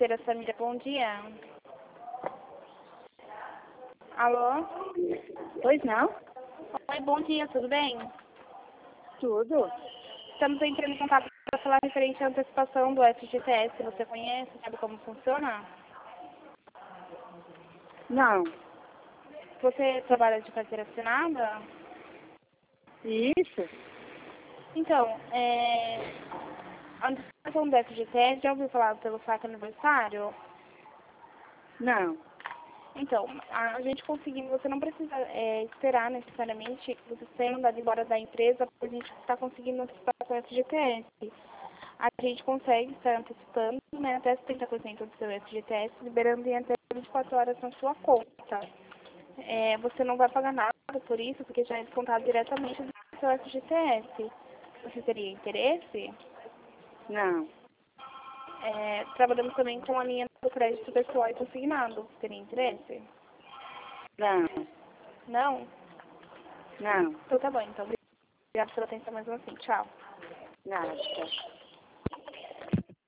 Carteira Samira, bom dia. Alô? Pois não? Oi, bom dia, tudo bem? Tudo. Estamos entrando em contato para falar referente à antecipação do FGTS. Você conhece, sabe como funciona? Não. Você trabalha de carteira assinada? Isso? Então, a antecipação do FGTS, já ouviu falar pelo saque aniversário? Não. Então, a gente conseguindo, você não precisa esperar necessariamente que você tenha mandado embora da empresa para a gente estar conseguindo antecipação FGTS. A gente consegue estar antecipando, né, até 70% do seu FGTS, liberando em até 24 horas na sua conta. Você não vai pagar nada por isso, porque já é descontado diretamente do seu FGTS. Você teria interesse? Não. Trabalhamos também com a linha do crédito pessoal e consignado. Teria interesse? Não. Não? Não. Então tá bom, então. Obrigada pela atenção mais uma assim. Tchau. Nada.